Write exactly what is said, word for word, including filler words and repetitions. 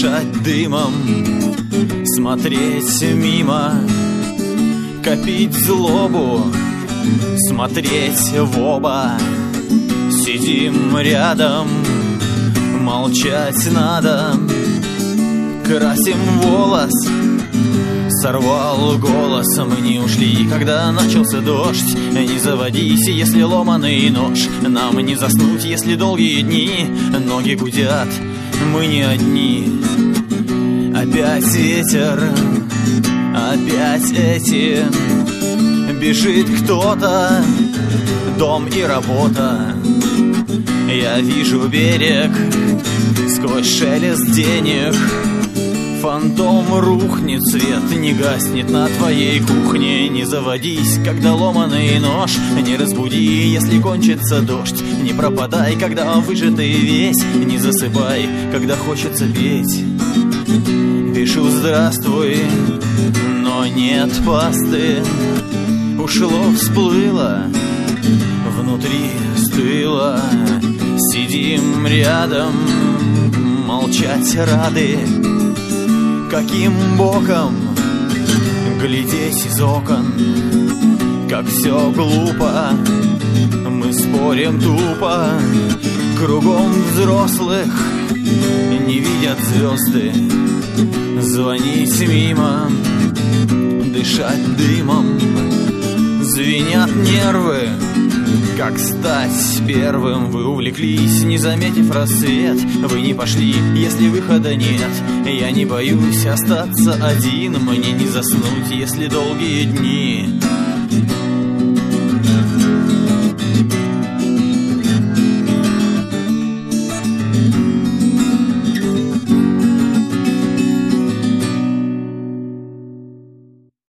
дышать дымом, смотреть мимо, копить злобу, смотреть в оба. Сидим рядом, молчать надо. Красим волос, сорвал голос. Мы не ушли, когда начался дождь. Не заводись, если ломаный нож. Нам не заснуть, если долгие дни. Ноги гудят, мы не одни. Опять ветер, опять эти. Бежит кто-то, дом и работа. Я вижу берег сквозь шелест денег. Фантом рухнет, свет не гаснет на твоей кухне. Не заводись, когда ломаный нож. Не разбуди, если кончится дождь. Не пропадай, когда выжатый весь. Не засыпай, когда хочется петь. Пишу здравствуй, но нет пасты. Ушло, всплыло, внутри стыло. Сидим рядом, молчать рады. Каким боком глядеть из окон, как все глупо, мы спорим тупо. Кругом взрослых не видят звезды. Звонить мимо, дышать дымом. Звенят нервы, как стать первым. Вы увлеклись, не заметив рассвет. Вы не пошли, если выхода нет. Я не боюсь остаться один. Мне не заснуть, если долгие дни.